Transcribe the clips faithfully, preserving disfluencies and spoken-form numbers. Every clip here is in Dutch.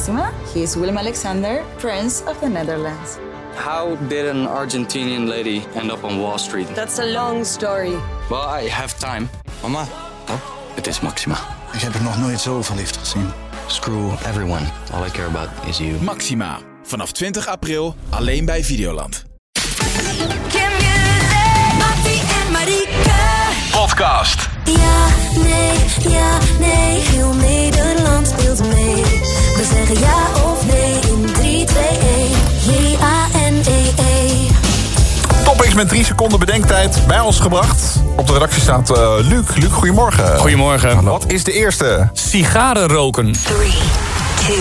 Maxima, he is Willem Alexander, Prince of the Netherlands. How did an Argentinian lady end up on Wall Street? That's a long story. Well, I have time. Mama, Oh, het is Maxima. ik heb er nog nooit zo verliefd gezien. Screw everyone. All I care about is you. Maxima. Vanaf twintig april alleen bij Videoland. Mattie en Marieke. Podcast. Ja, nee, ja, nee. Heel Nederland speelt mee. We zeggen ja of nee in drie, twee, één. J A N E E. Topics met drie seconden bedenktijd bij ons gebracht. Op de redactie staat uh, Luc. Luc, goedemorgen. Goedemorgen. Wat is de eerste? Sigaren roken. drie, twee,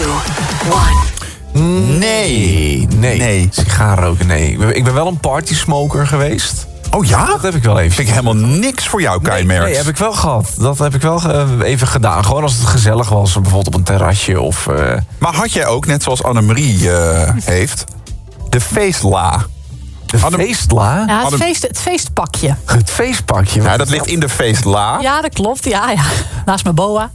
één. Nee. Nee. Nee. Sigaren roken, nee. Ik ben, ik ben wel een partysmoker geweest. Oh ja? Dat heb ik wel even. Vind ik helemaal niks voor jou, Kai Nee, Merks. nee, heb ik wel gehad. Dat heb ik wel uh, even gedaan. Gewoon als het gezellig was, bijvoorbeeld op een terrasje of... Uh... Maar had jij ook, net zoals Annemarie uh, heeft, de feestla? De Anne- feestla? Ja, het, Anne- feest, het feestpakje. Het feestpakje. Ja, dat ligt in de feestla. Ja, dat klopt. Ja, ja. Naast mijn boa.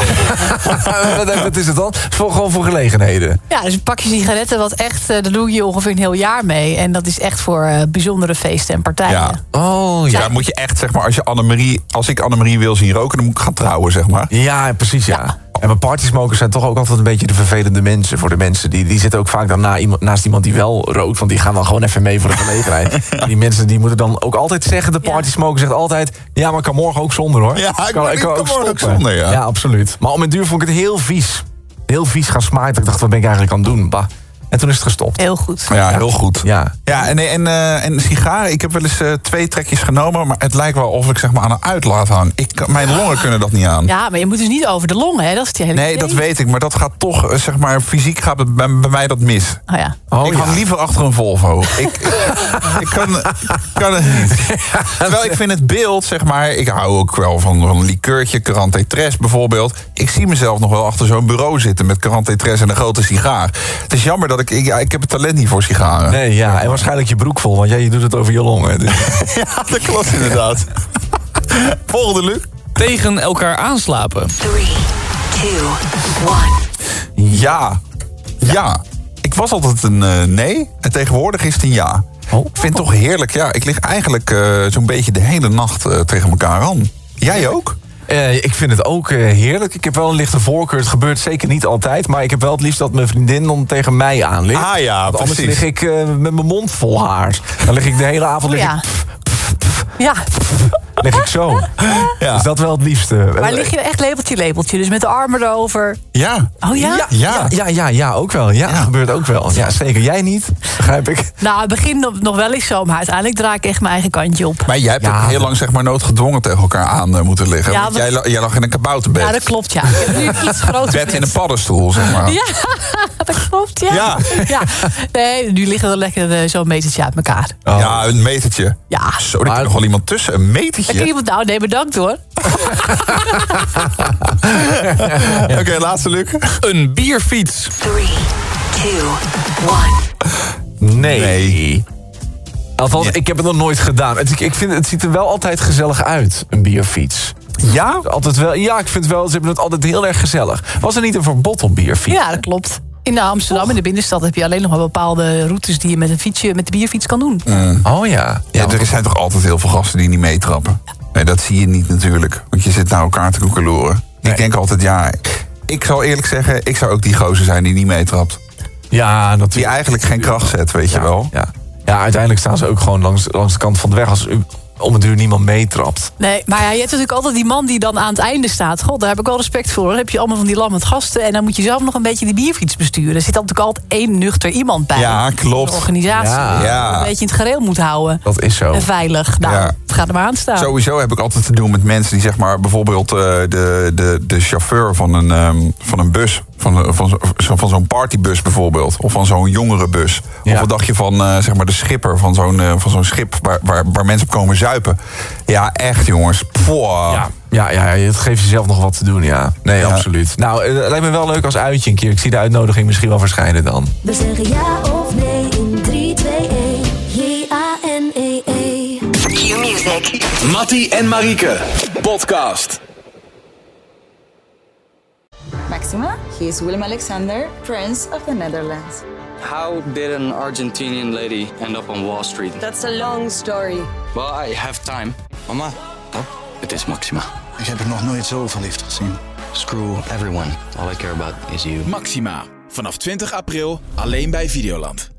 Wat wat is het dan? Voor, gewoon voor gelegenheden. Ja, dus een pakje sigaretten, wat echt, uh, daar doe je ongeveer een heel jaar mee. En dat is echt voor uh, bijzondere feesten en partijen. Ja. Oh, Ja, ja. dan moet je echt, zeg maar, als, je Annemarie, als ik Annemarie wil zien roken, dan moet ik gaan trouwen, zeg maar. Ja, precies, ja. En mijn partysmokers zijn toch ook altijd een beetje de vervelende mensen. Voor de mensen, die, die zitten ook vaak dan na iemand, naast iemand die wel rookt. Want die gaan dan gewoon even mee voor de gelegenheid. Die mensen die moeten dan ook altijd zeggen, de partysmoker zegt altijd... ja, maar ik kan morgen ook zonder, hoor. Ja, ik kan- ik kan morgen ook zonder, ja. Ja, absoluut. Maar om een duur vond ik het heel vies. Heel vies gaan smaken. Ik dacht, wat ben ik eigenlijk aan het doen? Bah. En toen is het gestopt. Heel goed. Ja, heel goed. Ja. Ja, en, en, uh, en sigaren, ik heb wel eens uh, twee trekjes genomen, maar het lijkt wel of ik, zeg maar, aan een uitlaat hang. Ik, kan- mijn longen kunnen dat niet aan. Ja, maar je moet dus niet over de longen, hè? Dat is het hele Nee, idee. dat weet ik, maar dat gaat toch, uh, zeg maar, fysiek gaat het bij, bij mij dat mis. Oh ja. Oh, ik ja. hang liever achter een Volvo. ik, ik, ik kan, kan het niet. Terwijl ik vind het beeld, zeg maar... Ik hou ook wel van, van een likeurtje, Caranté-Tres bijvoorbeeld. Ik zie mezelf nog wel achter zo'n bureau zitten met Caranté-Tres en een grote sigaar. Het is jammer dat ik... Ik, ja, ik heb het talent niet voor sigaren. Nee, ja. En waarschijnlijk je broek vol, want jij je doet het over je longen. Dus. Ja, dat klopt inderdaad. Volgende, Luc. Tegen elkaar aanslapen. drie, twee, één. Ja. Ja. Ik was altijd een uh, nee. En tegenwoordig is het een ja. Oh. Ik vind het toch heerlijk. Ja, ik lig eigenlijk uh, zo'n beetje de hele nacht uh, tegen elkaar aan. Jij ook? Uh, ik vind het ook uh, heerlijk. Ik heb wel een lichte voorkeur. Het gebeurt zeker niet altijd. Maar ik heb wel het liefst dat mijn vriendin dan tegen mij aan ligt. Ah ja, Want anders precies. lig ik uh, met mijn mond vol haar. Dan lig ik de hele avond... Oh, lig ja. ik, Ja, lig ik zo. Ja. Is dat wel het liefste? maar lig je echt lepeltje, lepeltje? Dus met de armen erover. Ja. Oh ja? Ja, Ja. ja, ja, ja, ook wel. Ja, dat gebeurt ook wel. Ja, zeker. Jij niet, begrijp ik. Nou, het begint nog- nog wel eens zo, maar uiteindelijk draai ik echt mijn eigen kantje op. Maar jij hebt Ja. ook heel lang, zeg maar, noodgedwongen tegen elkaar aan uh, moeten liggen. Ja, Want want- jij, la- jij lag in een kabouterbed. Ja, dat klopt, ja. Ik heb nu een iets groter Bed in een paddenstoel, zeg maar. Ja, dat klopt, ja. Ja. ja. Nee, nu liggen we lekker uh, zo'n metertje uit elkaar. Oh. Ja, een metertje. Ja. Zo, er Maar- kan nog wel iemand tussen. Een Dan metertje. kun je iemand nou, nee, bedankt hoor. Oké, okay, laatste, Luc. Een bierfiets. drie, twee, één. Nee. Nee. Althans, Ja. ik heb het nog nooit gedaan. Het, ik vind, het ziet er wel altijd gezellig uit, een bierfiets. Ja? Altijd wel, ja, ik vind wel, ze hebben het altijd heel erg gezellig. Was er niet een verbod op bierfiets? Ja, dat klopt. In Amsterdam, in de binnenstad, heb je alleen nog maar bepaalde routes die je met een fietsje, met de bierfiets kan doen. Oh ja. Ja, er zijn toch altijd heel veel gasten die niet meetrappen. Nee, dat zie je niet natuurlijk. Want je zit naar elkaar te koekeloeren. Nee. Ik denk altijd, ja... Ik zal eerlijk zeggen, ik zou ook die gozer zijn die niet meetrapt. Ja, natuurlijk. Die eigenlijk geen kracht zet, weet je Ja, wel. Ja. ja, uiteindelijk staan ze ook gewoon langs, langs de kant van de weg als u om het duur niemand meetrapt. Nee, maar ja, je hebt natuurlijk altijd die man die dan aan het einde staat. God, daar heb ik wel respect voor. Dan heb je allemaal van die lammend gasten. En dan moet je zelf nog een beetje die bierfiets besturen. Er zit natuurlijk altijd één nuchter iemand bij. Ja, klopt. De organisatie. Ja. die Ja. Een beetje in het gereel moet houden. Dat is zo. En veilig. Nou, Ja. het gaat er maar aan staan. Sowieso heb ik altijd te doen met mensen die, zeg maar, bijvoorbeeld uh, de, de, de chauffeur van een, um, van een bus. Van, van, zo, van zo'n partybus bijvoorbeeld. Of van zo'n jongerenbus. Ja. Of wat dacht je van uh, zeg maar de schipper van zo'n, uh, van zo'n schip waar, waar, waar mensen op komen zuipen. Ja, echt jongens. Pwah. Ja, ja, ja, ja, het geeft jezelf nog wat te doen, ja. Nee, Ja. absoluut. Nou, het lijkt me wel leuk als uitje een keer. Ik zie de uitnodiging misschien wel verschijnen dan. We zeggen ja of nee in drie, twee, één. J A N E E. Q-Music. Mattie en Marieke. Podcast. Maxima, He is Willem Alexander, Prince of the Netherlands. How did an Argentinian lady end up on Wall Street? That's a long story. Well, I have time. Mama, oh, het is Maxima. Ik heb er nog nooit zo verliefd gezien. Screw everyone. All I care about is you. Maxima. Vanaf twintig april alleen bij Videoland.